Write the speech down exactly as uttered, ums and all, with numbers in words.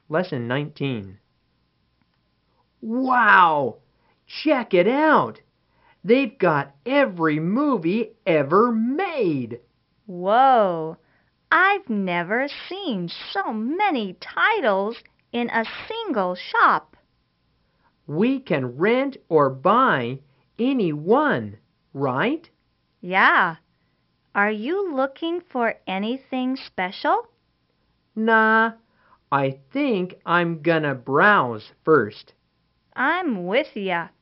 Lesson nineteen. Wow! Check it out! They've got every movie ever made! Whoa! I've never seen so many titles in a single shop. We can rent or buy any one, right? Yeah. Are you looking for anything special? Nah, I think I'm gonna browse first. I'm with ya.